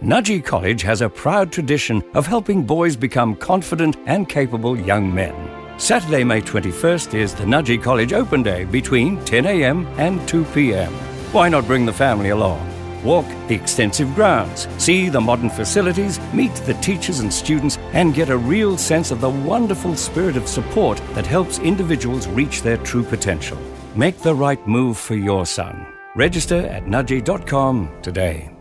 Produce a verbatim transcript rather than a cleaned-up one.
Nudgee College has a proud tradition of helping boys become confident and capable young men. Saturday, May twenty-first is the Nudgee College Open Day between ten a.m. and two p.m. Why not bring the family along? Walk the extensive grounds, see the modern facilities, meet the teachers and students, and get a real sense of the wonderful spirit of support that helps individuals reach their true potential. Make the right move for your son. Register at nudgee dot com today.